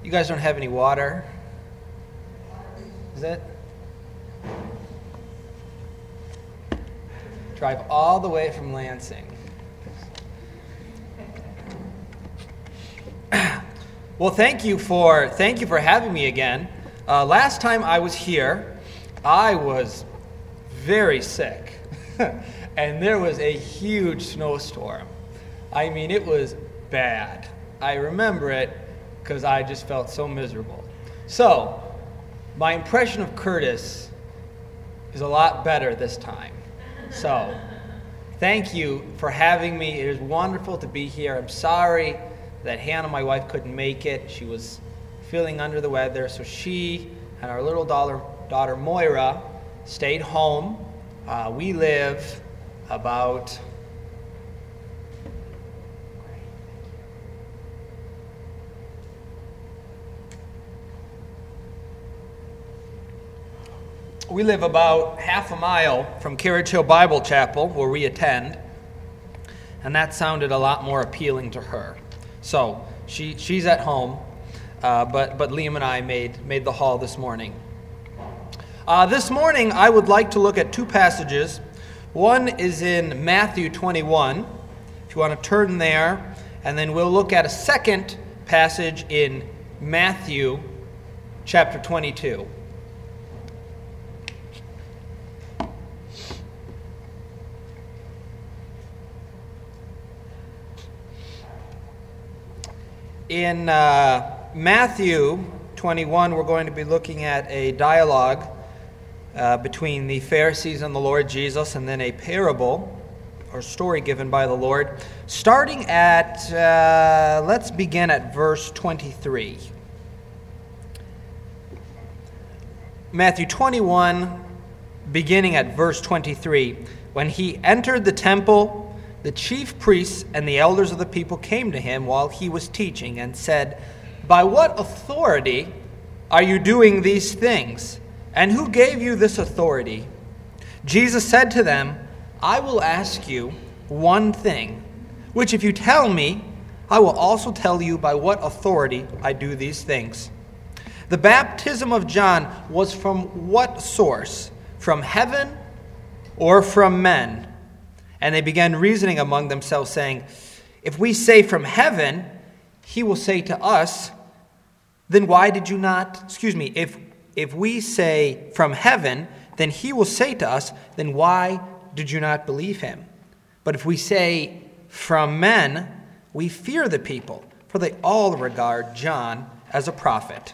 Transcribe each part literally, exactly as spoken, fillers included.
You guys don't have any water? Is it? Drive all the way from Lansing. Well, thank you for thank you for having me again. Uh, last time I was here, I was very sick, and there was a huge snowstorm. I mean, it was bad. I remember it because I just felt so miserable. So, my impression of Curtis is a lot better this time. So, thank you for having me. It is wonderful to be here. I'm sorry that Hannah, my wife, couldn't make it. She was feeling under the weather, so she and our little daughter, daughter Moira stayed home. Uh, we live about we live about half a mile from Carriage Hill Bible Chapel, where we attend, and that sounded a lot more appealing to her. So she she's at home, uh, but but Liam and I made made the haul this morning. Uh, this morning I would like to look at two passages. One is in Matthew twenty-one, if you want to turn there, and then we'll look at a second passage in Matthew chapter twenty-two. In uh, Matthew twenty-one, we're going to be looking at a dialogue uh, between the Pharisees and the Lord Jesus, and then a parable or story given by the Lord. Starting at, uh, let's begin at verse twenty-three. Matthew twenty-one, beginning at verse twenty-three. When he entered the temple, the chief priests and the elders of the people came to him while he was teaching and said, "By what authority are you doing these things? And who gave you this authority?" Jesus said to them, "I will ask you one thing, which if you tell me, I will also tell you by what authority I do these things. The baptism of John was from what source? From heaven or from men?" And they began reasoning among themselves, saying, "If we say from heaven, he will say to us, then why did you not, excuse me, if if we say from heaven, then he will say to us, then why did you not believe him? But if we say from men, we fear the people, for they all regard John as a prophet."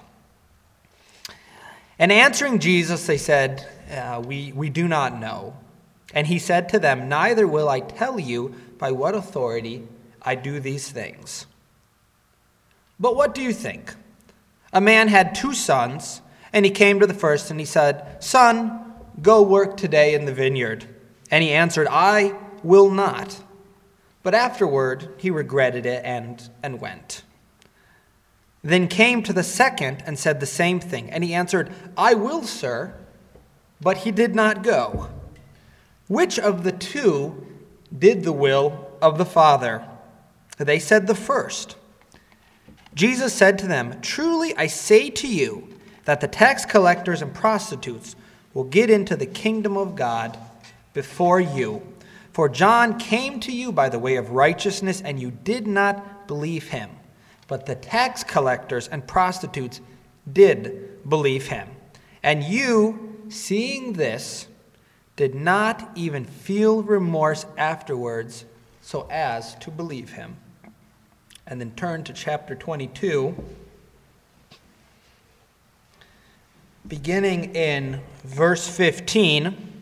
And answering Jesus, they said, uh, we, we do not know. And he said to them, "Neither will I tell you by what authority I do these things. But what do you think? A man had two sons, and he came to the first, and he said, 'Son, go work today in the vineyard.' And he answered, 'I will not.' But afterward he regretted it and, and went. Then came to the second and said the same thing. And he answered, 'I will, sir.' But he did not go. Which of the two did the will of the Father?" They said, "The first." Jesus said to them, "Truly I say to you that the tax collectors and prostitutes will get into the kingdom of God before you. For John came to you by the way of righteousness, and you did not believe him. But the tax collectors and prostitutes did believe him. And you, seeing this, did not even feel remorse afterwards so as to believe him." And then turn to chapter twenty-two, beginning in verse fifteen.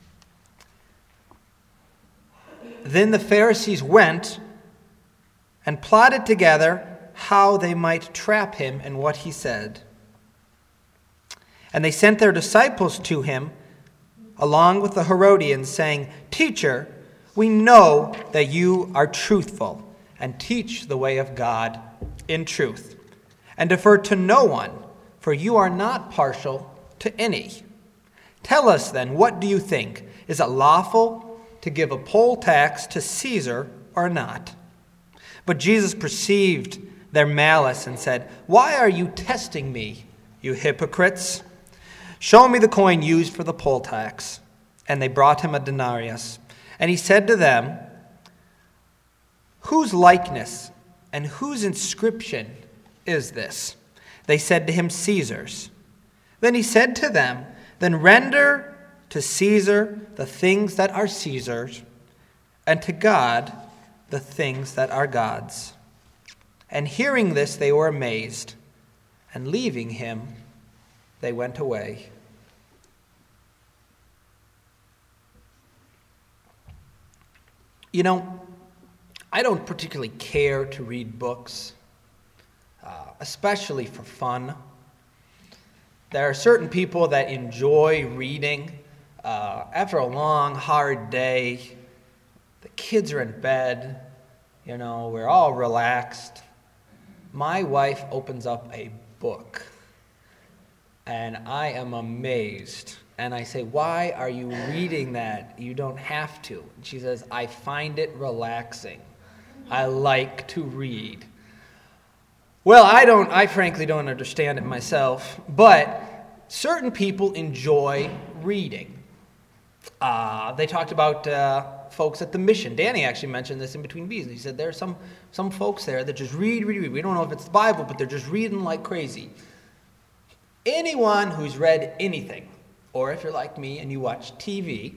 Then the Pharisees went and plotted together how they might trap him in what he said. And they sent their disciples to him along with the Herodians, saying, "Teacher, we know that you are truthful and teach the way of God in truth, and defer to no one, for you are not partial to any. Tell us then, what do you think? Is it lawful to give a poll tax to Caesar or not?" But Jesus perceived their malice and said, "Why are you testing me, you hypocrites? Show me the coin used for the poll tax." And they brought him a denarius. And he said to them, "Whose likeness and whose inscription is this?" They said to him, "Caesar's." Then he said to them, "Then render to Caesar the things that are Caesar's, and to God the things that are God's." And hearing this, they were amazed, and leaving him, they went away. You know, I don't particularly care to read books, uh, especially for fun. There are certain people that enjoy reading. Uh, after a long, hard day, the kids are in bed, you know, we're all relaxed. My wife opens up a book, and I am amazed. And I say, "Why are you reading that? You don't have to." And she says, "I find it relaxing. I like to read." Well, I don't, I frankly don't understand it myself, but certain people enjoy reading. Uh, they talked about uh, folks at the mission. Danny actually mentioned this in Between Bees. He said there are some, some folks there that just read, read, read. We don't know if it's the Bible, but they're just reading like crazy. Anyone who's read anything, or if you're like me and you watch T V,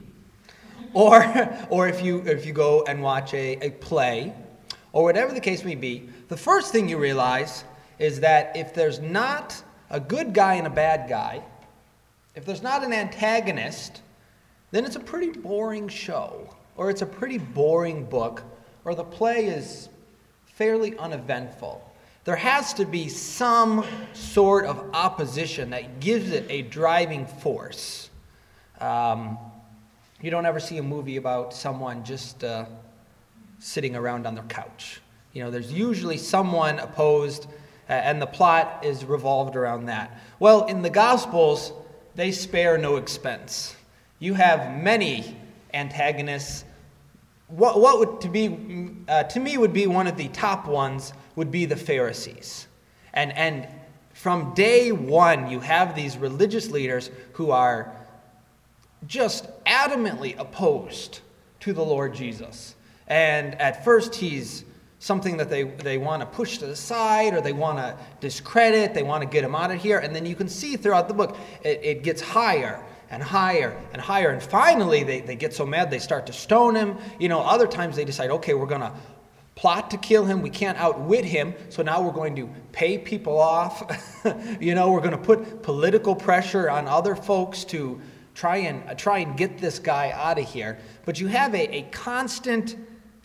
or or if you if you go and watch a, a play, or whatever the case may be, the first thing you realize is that if there's not a good guy and a bad guy, if there's not an antagonist, then it's a pretty boring show, or it's a pretty boring book, or the play is fairly uneventful. There has to be some sort of opposition that gives it a driving force. Um, you don't ever see a movie about someone just uh, sitting around on their couch. You know, there's usually someone opposed, uh, and the plot is revolved around that. Well, in the Gospels, they spare no expense. You have many antagonists. What, what would to be uh, to me would be one of the top ones would be the Pharisees, and and from day one you have these religious leaders who are just adamantly opposed to the Lord Jesus. And at first he's something that they, they want to push to the side, or they want to discredit, they want to get him out of here. And then you can see throughout the book, it, it gets higher and higher and higher. And finally, they, they get so mad, they start to stone him. You know, other times they decide, okay, we're going to plot to kill him. We can't outwit him, so now we're going to pay people off. You know, we're going to put political pressure on other folks to try and uh, try and get this guy out of here. But you have a, a constant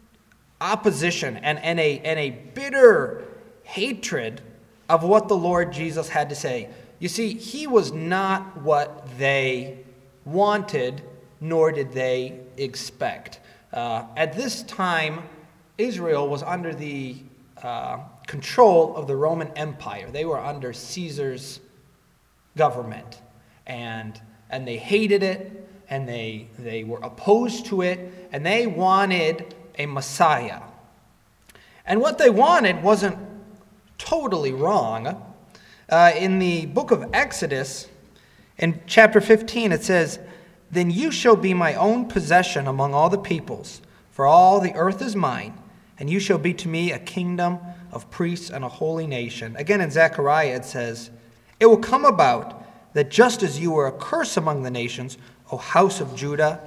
opposition and, and, a, and a bitter hatred of what the Lord Jesus had to say. You see, he was not what they wanted, nor did they expect. Uh, at this time, Israel was under the uh, control of the Roman Empire. They were under Caesar's government, and and they hated it, and they they were opposed to it, and they wanted a Messiah. And what they wanted wasn't totally wrong. Uh, in the book of Exodus, in chapter fifteen, it says, "Then you shall be my own possession among all the peoples, for all the earth is mine, and you shall be to me a kingdom of priests and a holy nation." Again, in Zechariah, it says, "It will come about that just as you were a curse among the nations, O house of Judah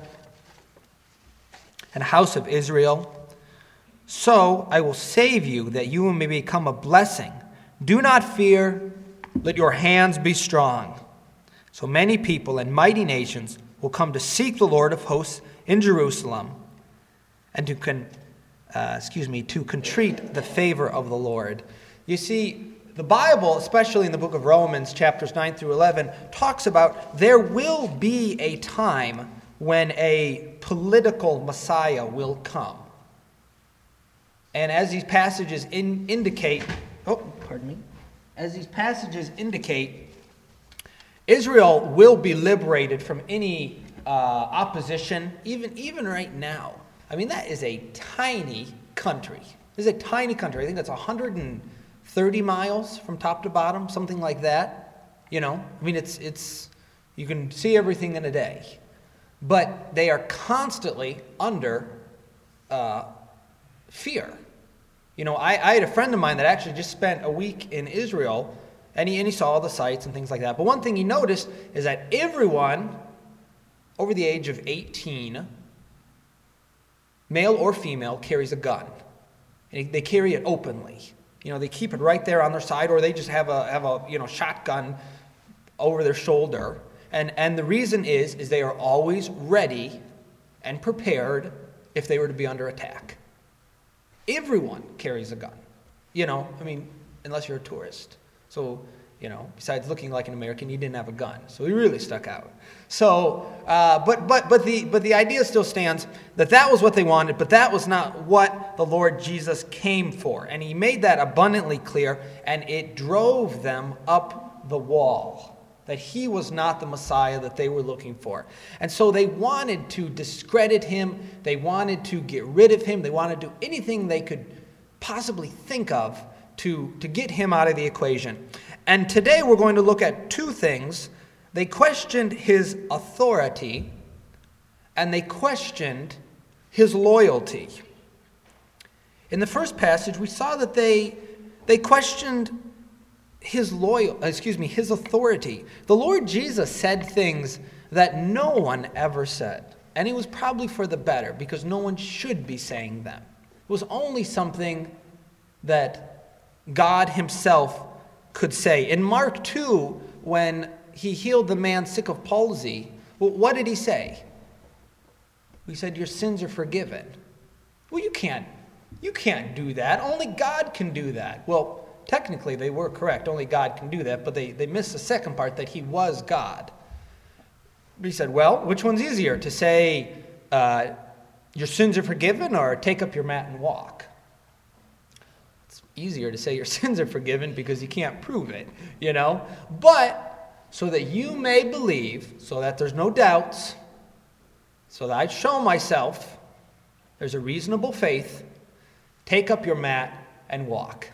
and house of Israel, so I will save you, that you may become a blessing. Do not fear, let your hands be strong." So many people and mighty nations will come to seek the Lord of hosts in Jerusalem, and to con, uh, excuse me, to entreat the favor of the Lord. You see, the Bible, especially in the book of Romans, chapters nine through eleven, talks about there will be a time when a political Messiah will come. And as these passages in, indicate, oh, pardon me, as these passages indicate, Israel will be liberated from any uh, opposition, even, even right now. I mean, that is a tiny country. This is a tiny country. I think that's one hundred thirty miles from top to bottom, something like that. You know, I mean, it's it's you can see everything in a day. But they are constantly under uh, fear. You know, I, I had a friend of mine that actually just spent a week in Israel, and he, and he saw all the sights and things like that. But one thing he noticed is that everyone over the age of eighteen, male or female, carries a gun. And they carry it openly. You know, they keep it right there on their side, or they just have a have a you know shotgun over their shoulder. And and the reason is is they are always ready and prepared if they were to be under attack. Everyone carries a gun. You know, I mean, unless you're a tourist. So, you know, besides looking like an American, he didn't have a gun. So he really stuck out. So, uh, but but but the but the idea still stands that that was what they wanted, but that was not what the Lord Jesus came for. And he made that abundantly clear, and it drove them up the wall. That he was not the Messiah that they were looking for. And so they wanted to discredit him. They wanted to get rid of him. They wanted to do anything they could possibly think of to, to get him out of the equation. And today we're going to look at two things. They questioned his authority, and they questioned his loyalty. In the first passage, we saw that they, they questioned his loyal, excuse me, his authority. The Lord Jesus said things that no one ever said. And it was probably for the better, because no one should be saying them. It was only something that God himself could say. In Mark two, when he healed the man sick of palsy, well, what did he say? He said, your sins are forgiven. Well, you can't, you can't do that. Only God can do that. Well, technically, they were correct. Only God can do that. But they, they missed the second part, that he was God. But he said, well, which one's easier? To say, uh, your sins are forgiven, or take up your mat and walk? It's easier to say your sins are forgiven because you can't prove it, you know? But so that you may believe, so that there's no doubts, so that I show myself, there's a reasonable faith, take up your mat and walk.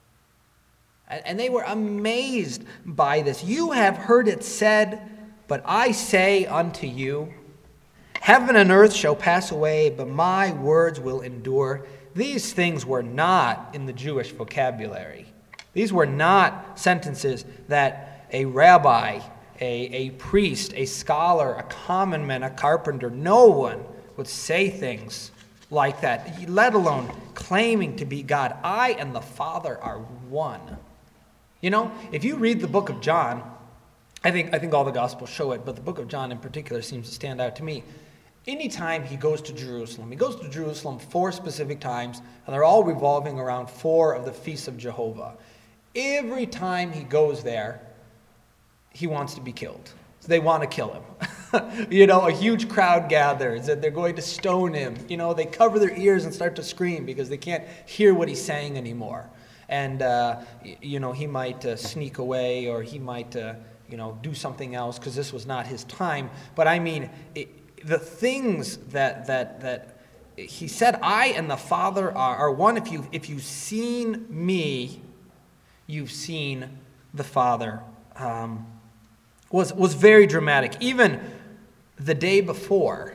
And they were amazed by this. You have heard it said, but I say unto you, heaven and earth shall pass away, but my words will endure. These things were not in the Jewish vocabulary. These were not sentences that a rabbi, a, a priest, a scholar, a common man, a carpenter, no one would say things like that, let alone claiming to be God. I and the Father are one. You know, if you read the book of John, I think I think all the Gospels show it, but the book of John in particular seems to stand out to me. Anytime he goes to Jerusalem, he goes to Jerusalem four specific times, and they're all revolving around four of the feasts of Jehovah. Every time he goes there, he wants to be killed. So they want to kill him. You know, a huge crowd gathers, and they're going to stone him. You know, they cover their ears and start to scream because they can't hear what he's saying anymore. And, uh, you know, he might uh, sneak away, or he might, uh, you know, do something else because this was not his time. But I mean, it, the things that that that he said, I and the Father are, are one. If you if you've seen me, you've seen the Father. Um, was was very dramatic. Even the day before,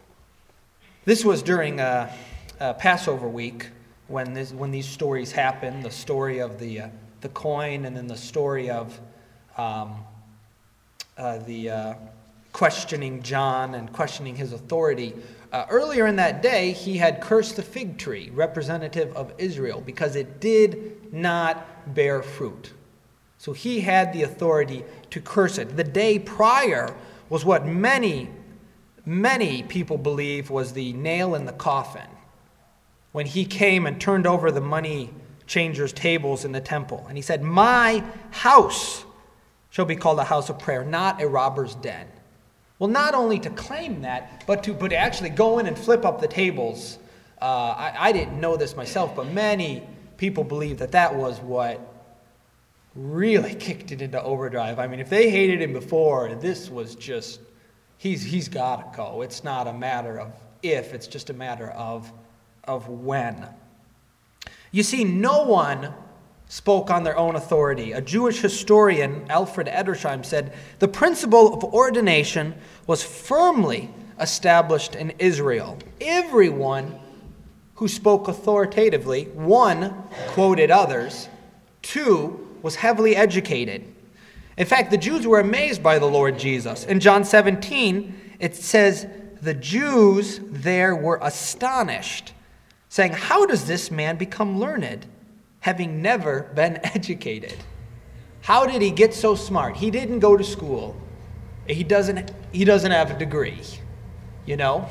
this was during uh, uh, Passover week. When this, when these stories happen, the story of the uh, the coin, and then the story of um, uh, the uh, questioning John and questioning his authority. Uh, earlier in that day, he had cursed the fig tree, representative of Israel, because it did not bear fruit. So he had the authority to curse it. The day prior was what many, many people believe was the nail in the coffin, when he came and turned over the money changers' tables in the temple. And he said, my house shall be called a house of prayer, not a robber's den. Well, not only to claim that, but to, but to actually go in and flip up the tables. Uh, I, I didn't know this myself, but many people believe that that was what really kicked it into overdrive. I mean, if they hated him before, this was just, he's he's got to go. It's not a matter of if, it's just a matter of of when. You see, no one spoke on their own authority. A Jewish historian, Alfred Edersheim, said, "The principle of ordination was firmly established in Israel. Everyone who spoke authoritatively, one, quoted others, two, was heavily educated." In fact, the Jews were amazed by the Lord Jesus. In John seventeen, it says, "The Jews there were astonished, saying, 'How does this man become learned, having never been educated?'" How did he get so smart? He didn't go to school. He doesn't, he doesn't have a degree, you know?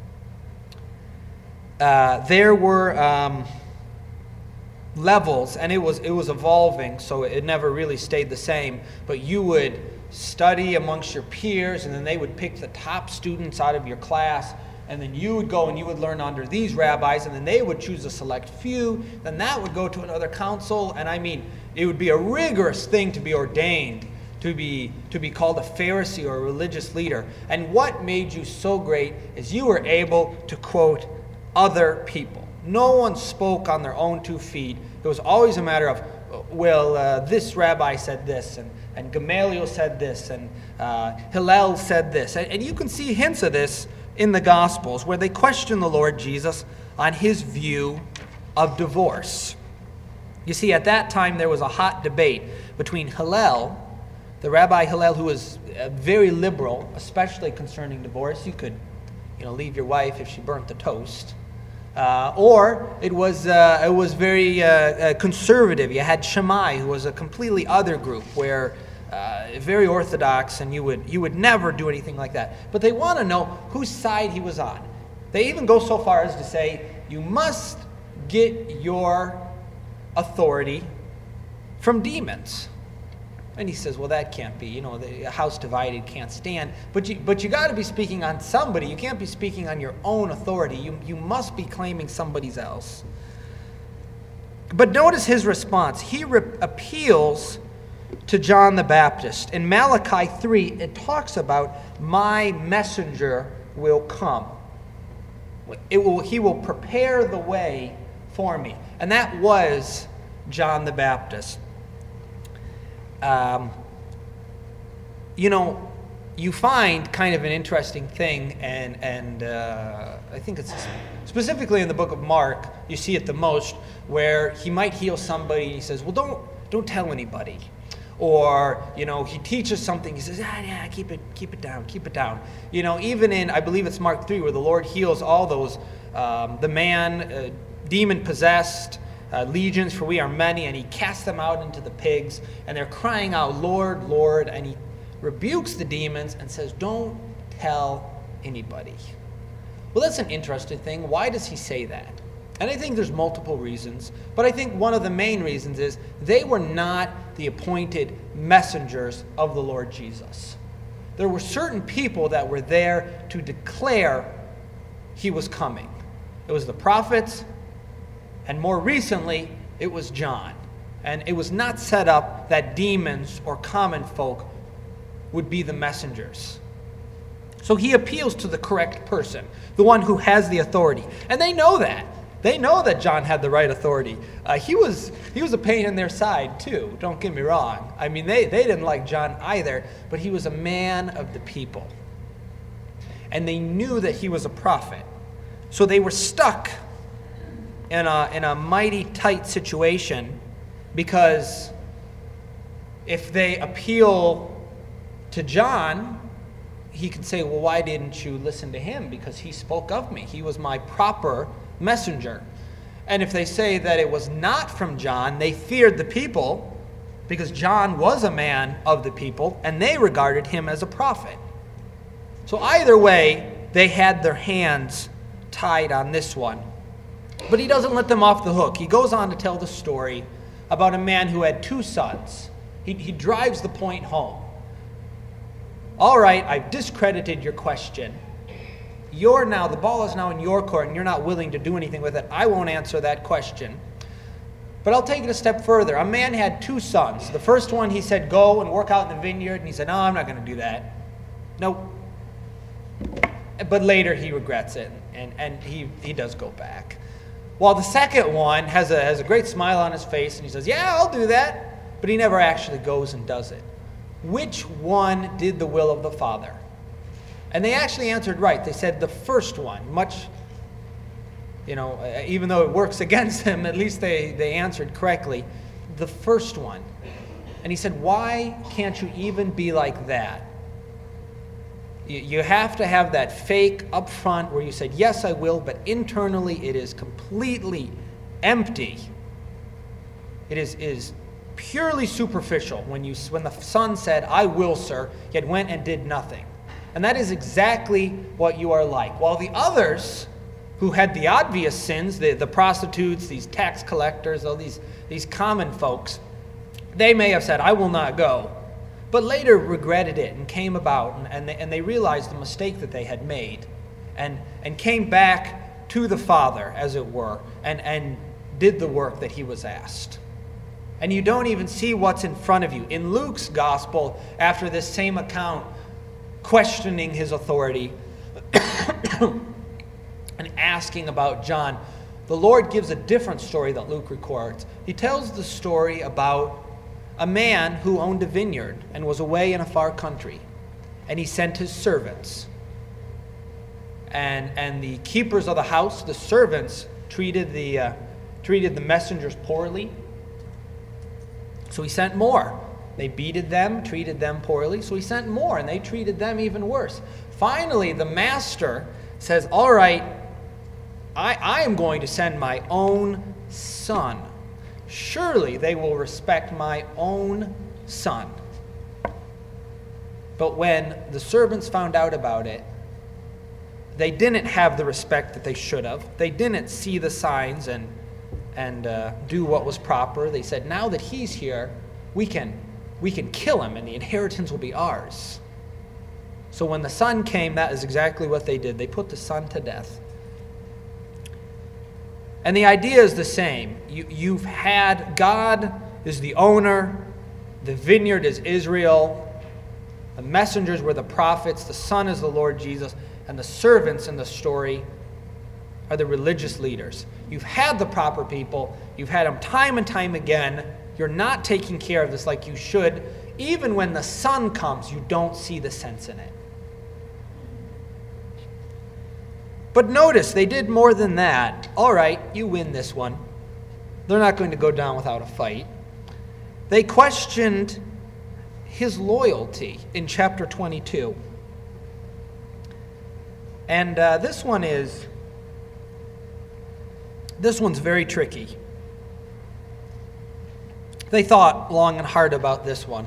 Uh, there were um, levels, and it was it was evolving, so it never really stayed the same. But you would study amongst your peers, and then they would pick the top students out of your class, and then you would go and you would learn under these rabbis, and then they would choose a select few. Then that would go to another council, and I mean, it would be a rigorous thing to be ordained, to be to be called a Pharisee or a religious leader. And what made you so great is you were able to quote other people. No one spoke on their own two feet. It was always a matter of, well, uh, this rabbi said this, and, and Gamaliel said this, and uh, Hillel said this. And, and you can see hints of this in the Gospels, where they question the Lord Jesus on his view of divorce. You see, at that time there was a hot debate between Hillel, the Rabbi Hillel, who was uh, very liberal, especially concerning divorce. You could, you know, leave your wife if she burnt the toast. Uh, or it was uh, it was very uh, uh, conservative. You had Shammai, who was a completely other group, where uh, very orthodox, and you would you would never do anything like that. But they want to know whose side he was on. They even go so far as to say, you must get your authority from demons. And he says, well, that can't be. You know, the house divided can't stand. But you, but you got to be speaking on somebody. You can't be speaking on your own authority. You, you must be claiming somebody else. But notice his response. He re- appeals to John the Baptist. In Malachi three, it talks about, my messenger will come. It will, he will prepare the way for me. And that was John the Baptist. Um, you know, you find kind of an interesting thing, and and uh, I think it's specifically in the book of Mark, you see it the most, where he might heal somebody, and he says, well, don't don't tell anybody. Or, you know, he teaches something, he says, ah, yeah, keep it, keep it down, keep it down. You know, even in, I believe it's Mark three, where the Lord heals all those, um, the man, uh, demon-possessed, Uh, legions, for we are many, and he casts them out into the pigs, and they're crying out, Lord, Lord, and he rebukes the demons and says, don't tell anybody. Well, that's an interesting thing. Why does he say that? And I think there's multiple reasons, but I think one of the main reasons is they were not the appointed messengers of the Lord Jesus. There were certain people that were there to declare he was coming. It was the prophets, and more recently, it was John. And it was not set up that demons or common folk would be the messengers. So he appeals to the correct person, the one who has the authority. And they know that. They know that John had the right authority. Uh, he was he was a pain in their side, too. Don't get me wrong. I mean, they, they didn't like John either, but he was a man of the people. And they knew that he was a prophet. So they were stuck in a, in a mighty tight situation, because if they appeal to John, he could say, well, why didn't you listen to him? Because he spoke of me. He was my proper messenger. And if they say that it was not from John, they feared the people, because John was a man of the people, and they regarded him as a prophet. So either way, they had their hands tied on this one. But he doesn't let them off the hook. He goes on to tell the story about a man who had two sons. He, he drives the point home. All right, I've discredited your question. You're now, the ball is now in your court, and you're not willing to do anything with it. I won't answer that question. But I'll take it a step further. A man had two sons. The first one, he said, go and work out in the vineyard. And he said, no, I'm not going to do that. Nope. But later he regrets it, and, and he, he does go back. While the second one has a, has a great smile on his face and he says, yeah, I'll do that, but he never actually goes and does it. Which one did the will of the Father? And they actually answered right. They said the first one, much, you know, even though it works against them, at least they, they answered correctly. The first one. And he said, why can't you even be like that? You, you have to have that fake up front where you said, yes, I will, but internally it is completely empty. It is, is purely superficial when, you, when the Son said, I will, sir, yet went and did nothing. And that is exactly what you are like. While the others who had the obvious sins, the, the prostitutes, these tax collectors, all these, these common folks, they may have said, I will not go, but later regretted it and came about, and, and, they, and they realized the mistake that they had made, and, and came back to the Father, as it were, and, and did the work that he was asked. And you don't even see what's in front of you. In Luke's gospel, after this same account, questioning his authority and asking about John, the Lord gives a different story that Luke records. He tells the story about a man who owned a vineyard and was away in a far country. And he sent his servants. And, and the keepers of the house, the servants, treated the, uh, treated the messengers poorly. So he sent more. They beated them, treated them poorly. So he sent more, and they treated them even worse. Finally, the master says, all right, I, I am going to send my own son. Surely they will respect my own son. But when the servants found out about it, they didn't have the respect that they should have. They didn't see the signs and, and uh, do what was proper. They said, now that he's here, we can, we can kill him and the inheritance will be ours. So when the son came, that is exactly what they did. They put the son to death. And the idea is the same. You, you've had, God is the owner, the vineyard is Israel, the messengers were the prophets, the Son is the Lord Jesus, and the servants in the story are the religious leaders. You've had the proper people, you've had them time and time again. You're not taking care of this like you should. Even when the Son comes, you don't see the sense in it. But notice, they did more than that. All right, you win this one. They're not going to go down without a fight. They questioned his loyalty in chapter twenty-two. And uh, this one is, this one's very tricky. They thought long and hard about this one.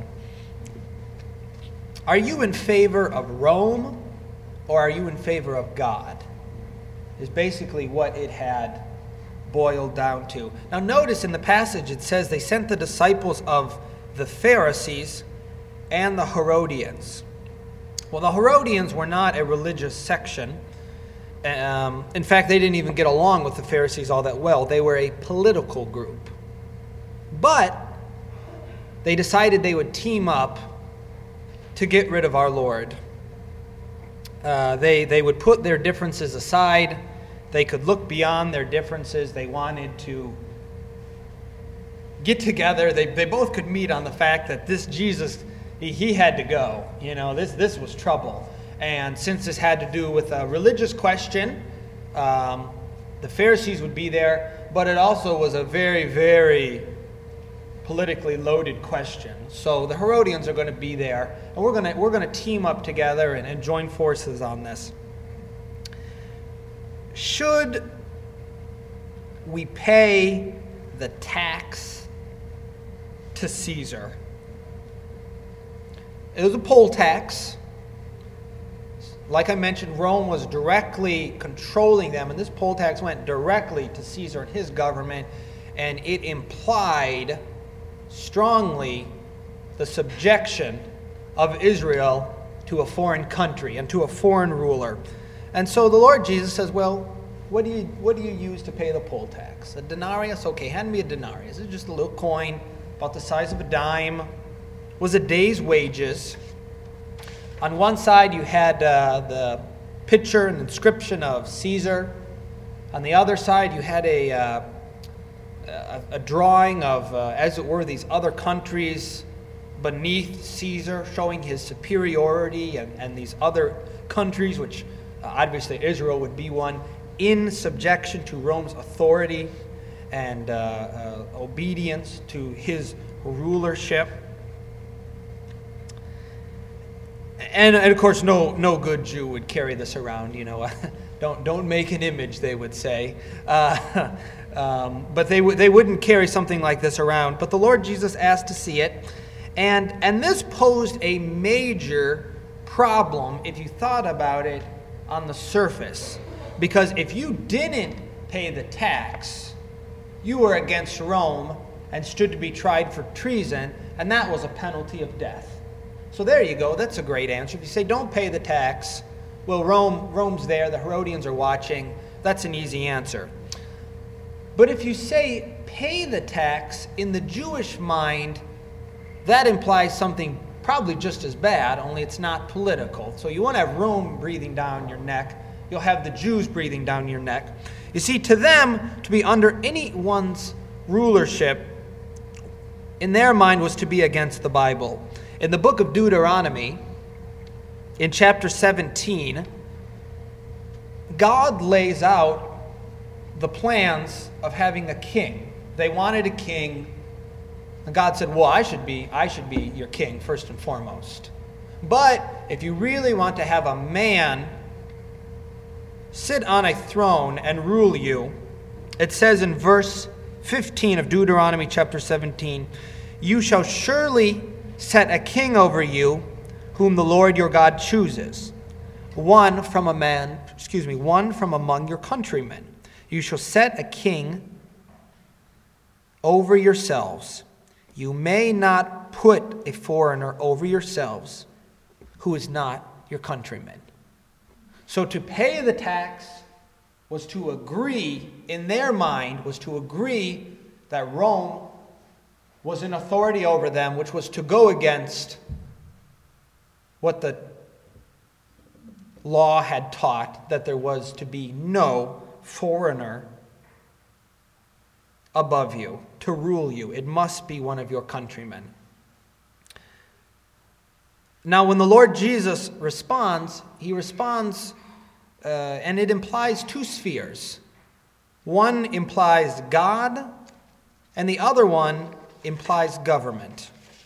Are you in favor of Rome, or are you in favor of God? Is basically what it had boiled down to. Now notice in the passage it says they sent the disciples of the Pharisees and the Herodians. Well, the Herodians were not a religious section. Um, in fact, they didn't even get along with the Pharisees all that well. They were a political group. But they decided they would team up to get rid of our Lord. Uh, they, they would put their differences aside. They could look beyond their differences. They wanted to get together. They, they both could meet on the fact that this Jesus, he, he had to go. You know, this, this was trouble. And since this had to do with a religious question, um, the Pharisees would be there, but it also was a very, very politically loaded question. So the Herodians are going to be there, and we're going to we're going to team up together and, and join forces on this. Should we pay the tax to Caesar? It was a poll tax. Like I mentioned, Rome was directly controlling them, and this poll tax went directly to Caesar and his government, and it implied strongly the subjection of Israel to a foreign country and to a foreign ruler. And so the Lord Jesus says, well, what do you what do you use to pay the poll tax? A denarius? Okay, hand me a denarius. It's just a little coin about the size of a dime. It was a day's wages. On one side you had uh, the picture and inscription of Caesar, On the other side, you had a, uh, a, a drawing of, uh, as it were, these other countries beneath Caesar, showing his superiority, and, and these other countries, which uh, obviously Israel would be one, in subjection to Rome's authority and uh, uh, obedience to his rulership. And, and of course, no no good Jew would carry this around. You know, don't don't make an image, they would say. Uh, um, but they would they wouldn't carry something like this around. But the Lord Jesus asked to see it, and and this posed a major problem if you thought about it on the surface, because if you didn't pay the tax, you were against Rome and stood to be tried for treason, and that was a penalty of death. So there you go. That's a great answer. If you say don't pay the tax, well, Rome, Rome's there. The Herodians are watching. That's an easy answer. But if you say pay the tax, in the Jewish mind, that implies something probably just as bad, only it's not political. So you won't have Rome breathing down your neck. You'll have the Jews breathing down your neck. You see, to them, to be under anyone's rulership, in their mind, was to be against the Bible. In the book of Deuteronomy, in chapter seventeen, God lays out the plans of having a king. They wanted a king, and God said, well, I should be, I should be your king first and foremost. But if you really want to have a man sit on a throne and rule you, it says in verse fifteen of Deuteronomy chapter seventeen, you shall surely set a king over you, whom the Lord your God chooses, one from a man, excuse me, one from among your countrymen. You shall set a king over yourselves. You may not put a foreigner over yourselves who is not your countryman. So to pay the tax was to agree, in their mind, was to agree that Rome was an authority over them, which was to go against what the law had taught, that there was to be no foreigner above you to rule you. It must be one of your countrymen. Now, when the Lord Jesus responds, he responds, uh, and it implies two spheres. One implies God, and the other one implies government.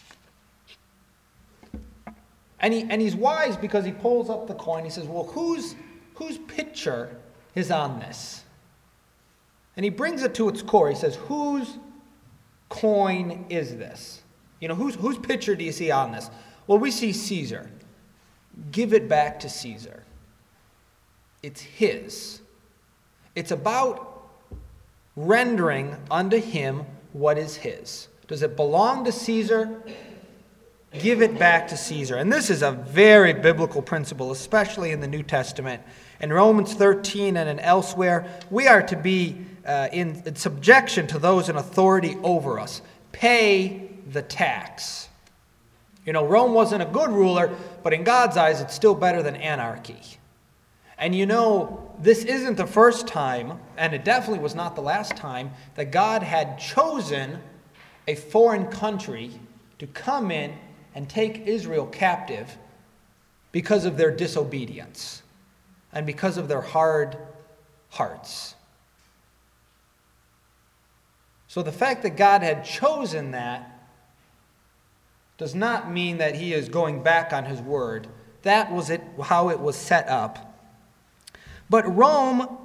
And he and he's wise because he pulls up the coin. He says, well, whose whose picture is on this? And he brings it to its core. He says, whose coin is this? You know, whose whose picture do you see on this? Well, we see Caesar. Give it back to Caesar. It's his. It's about rendering unto him what is his. Does it belong to Caesar? Give it back to Caesar. And this is a very biblical principle, especially in the New Testament. In Romans thirteen and in elsewhere, we are to be uh, in, in subjection to those in authority over us. Pay the tax. You know, Rome wasn't a good ruler, but in God's eyes, it's still better than anarchy. And you know, this isn't the first time, and it definitely was not the last time, that God had chosen a foreign country to come in and take Israel captive because of their disobedience and because of their hard hearts. So the fact that God had chosen that does not mean that he is going back on his word. That was it, how it was set up. But Rome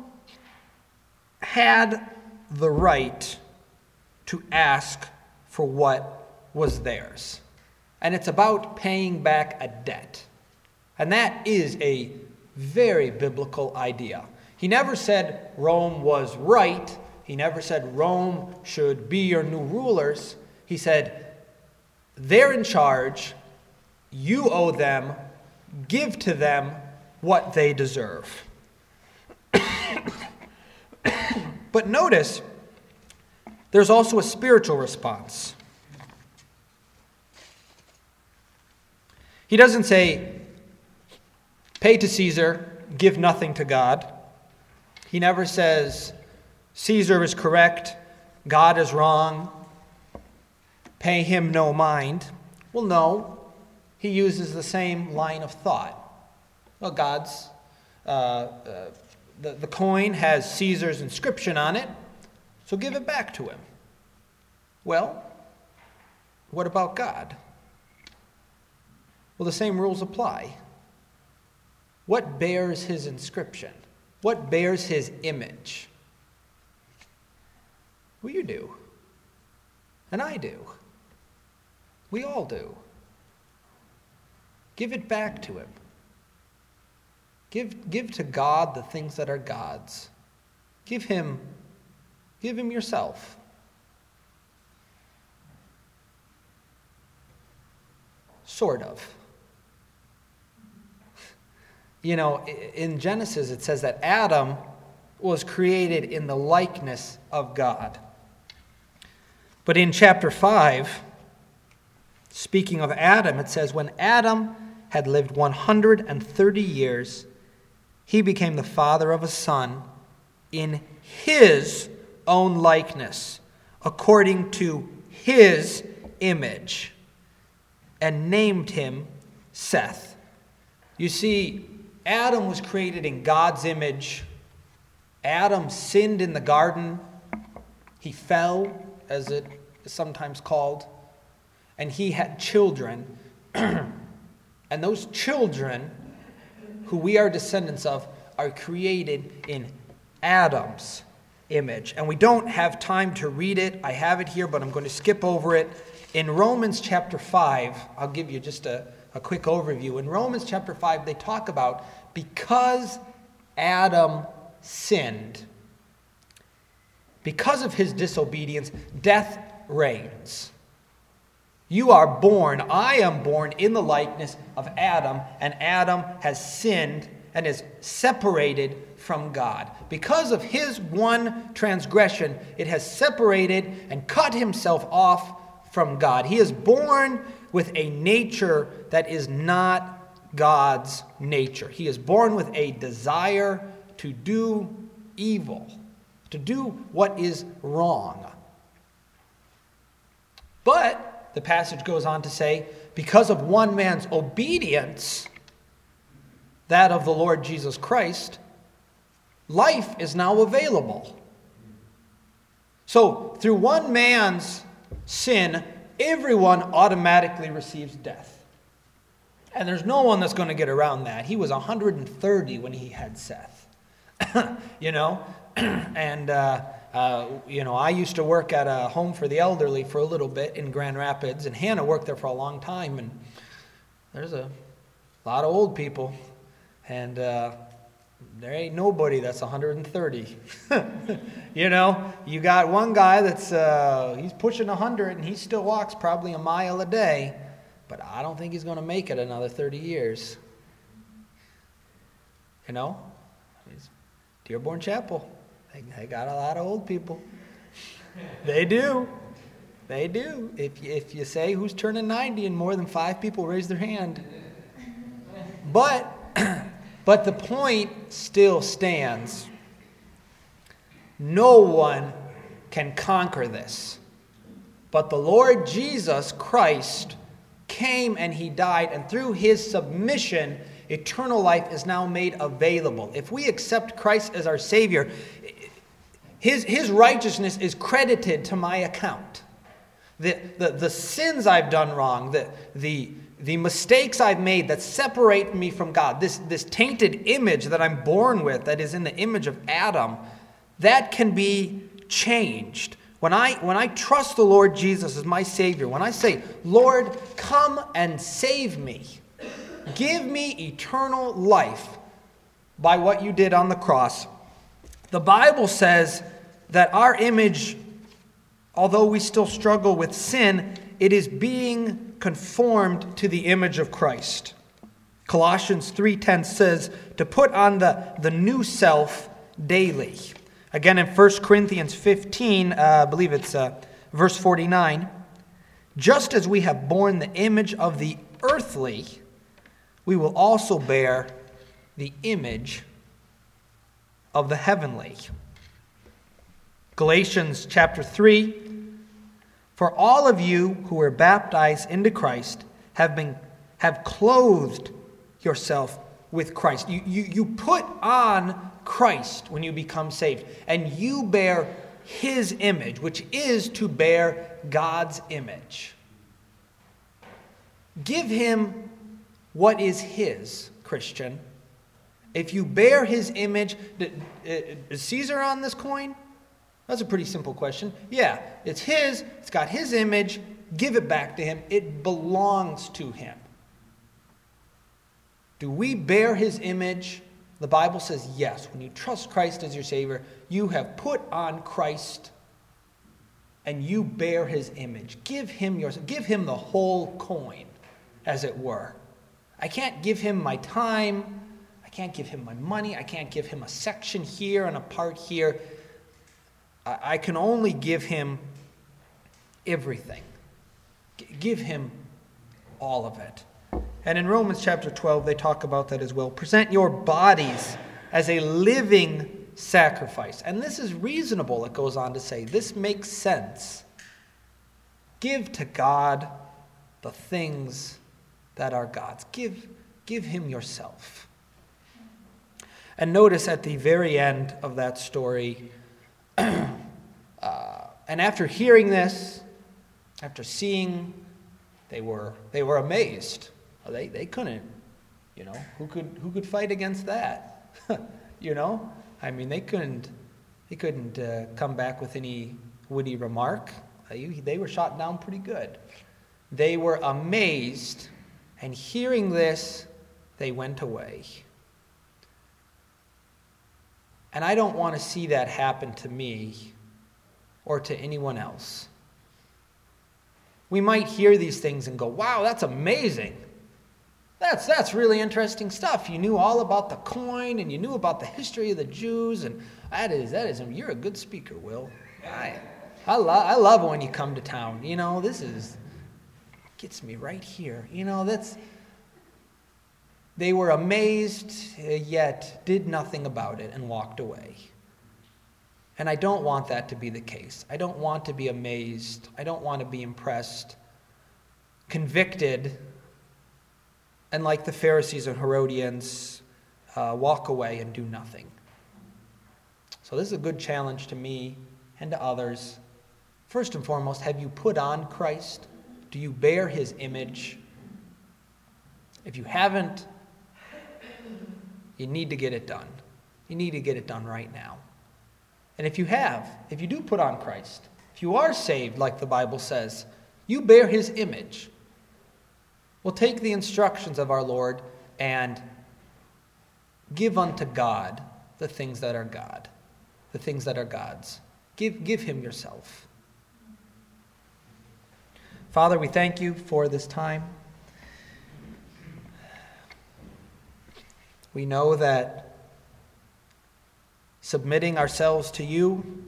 had the right to ask for what was theirs. And it's about paying back a debt. And that is a very biblical idea. He never said Rome was right. He never said Rome should be your new rulers. He said, they're in charge. You owe them. Give to them what they deserve. But notice, there's also a spiritual response. He doesn't say, pay to Caesar, give nothing to God. He never says, Caesar is correct, God is wrong, pay him no mind. Well, no. He uses the same line of thought. Well, God's, uh, uh, the, the coin has Caesar's inscription on it, so give it back to him. Well, what about God? Well, the same rules apply. What bears his inscription? What bears his image? Well, you do. And I do. We all do. Give it back to him. Give, give to God the things that are God's. Give him, give him yourself. Sort of. You know, in Genesis it says that Adam was created in the likeness of God. But in chapter five, speaking of Adam, it says, when Adam had lived one hundred thirty years, he became the father of a son in his own likeness, according to his image, and named him Seth. You see, Adam was created in God's image. Adam sinned in the garden. He fell, as it is sometimes called. And he had children. And those children, who we are descendants of, are created in Adam's image. And we don't have time to read it. I have it here, but I'm going to skip over it. In Romans chapter five, I'll give you just a, a quick overview. In Romans chapter five, they talk about because Adam sinned, because of his disobedience, death reigns. You are born, I am born in the likeness of Adam, and Adam has sinned and is separated from God. Because of his one transgression, it has separated and cut himself off from God. He is born with a nature that is not God's nature. He is born with a desire to do evil, to do what is wrong. But the passage goes on to say, because of one man's obedience, that of the Lord Jesus Christ, life is now available. So, through one man's sin, everyone automatically receives death. And there's no one that's going to get around that. He was one hundred thirty when he had Seth. you know? and, uh, uh, you know, I used to work at a home for the elderly for a little bit in Grand Rapids, and Hannah worked there for a long time, and there's a lot of old people, and uh, there ain't nobody that's one hundred thirty. you know, you got one guy that's, uh, he's pushing one hundred, and he still walks probably a mile a day, but I don't think he's going to make it another thirty years. You know? Dearborn Chapel. They, they got a lot of old people. They do. They do. If you, if you say who's turning ninety and more than five people raise their hand. But, but the point still stands. No one can conquer this. But the Lord Jesus Christ came and he died, and through his submission, eternal life is now made available. If we accept Christ as our Savior, his, his righteousness is credited to my account. The, the, the sins I've done wrong, the, the, the mistakes I've made that separate me from God, this, this tainted image that I'm born with, that is in the image of Adam, that can be changed. When I, when I trust the Lord Jesus as my Savior, when I say, Lord, come and save me, give me eternal life by what you did on the cross, the Bible says that our image, although we still struggle with sin, it is being conformed to the image of Christ. Colossians three ten says to put on the, the new self daily. Again, in First Corinthians fifteen, uh, I believe it's uh, verse forty-nine, just as we have borne the image of the earthly, we will also bear the image of the heavenly. Galatians chapter three, for all of you who were baptized into Christ have been have clothed yourself with Christ. You, you, you put on Christ when you become saved, and you bear his image, which is to bear God's image. Give him what is his, Christian. If you bear his image, is Caesar on this coin? That's a pretty simple question. Yeah, it's his, it's got his image, give it back to him. It belongs to him. Do we bear his image? The Bible says yes. When you trust Christ as your Savior, you have put on Christ and you bear his image. Give him yours. Give him the whole coin, as it were. I can't give him my time. I can't give him my money. I can't give him a section here and a part here. I can only give him everything. G- give him all of it. And in Romans chapter twelve, they talk about that as well. Present your bodies as a living sacrifice. And this is reasonable, it goes on to say. This makes sense. Give to God the things that are God's. Give, give him yourself. And notice at the very end of that story, uh, and after hearing this, after seeing, they were they were amazed. They they couldn't, you know, who could who could fight against that? You know, I mean, they couldn't they couldn't uh, come back with any witty remark. They, they were shot down pretty good. They were amazed, and hearing this, they went away. And I don't want to see that happen to me or to anyone else. We might hear these things and go, wow, that's amazing. That's that's really interesting stuff. You knew all about the coin and you knew about the history of the Jews, and that is that is you're a good speaker, Will. I I, lo- I love when you come to town. You know, this is gets me right here. You know, that's they were amazed, yet did nothing about it and walked away. And I don't want that to be the case. I don't want to be amazed. I don't want to be impressed, convicted, and like the Pharisees and Herodians, uh, walk away and do nothing. So this is a good challenge to me and to others. First and foremost, have you put on Christ? Do you bear his image? If you haven't, you need to get it done. You need to get it done right now. And if you have, if you do put on Christ, if you are saved, like the Bible says, you bear his image. Well, take the instructions of our Lord and give unto God the things that are God, the things that are God's. Give, give him yourself. Father, we thank you for this time. We know that submitting ourselves to you,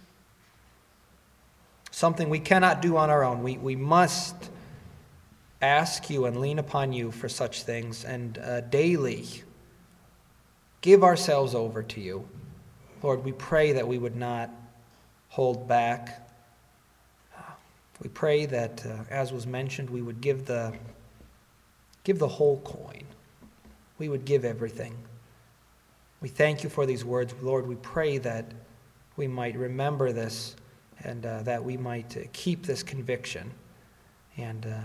something we cannot do on our own. We, we must ask you and lean upon you for such things, and uh, daily give ourselves over to you. Lord, we pray that we would not hold back. We pray that, uh, as was mentioned, we would give the give the whole coin. We would give everything. We thank you for these words. Lord, we pray that we might remember this and uh, that we might uh, keep this conviction and uh,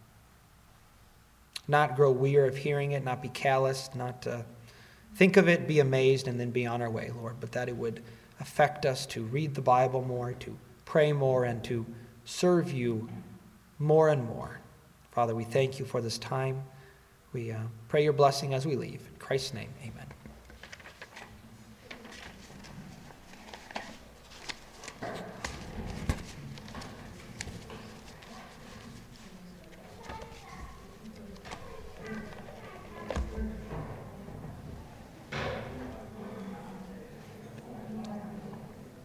not grow weary of hearing it, not be callous, not uh, think of it, be amazed, and then be on our way, Lord, but that it would affect us to read the Bible more, to pray more, and to serve you more and more. Father, we thank you for this time. We uh, pray your blessing as we leave. In Christ's name, amen.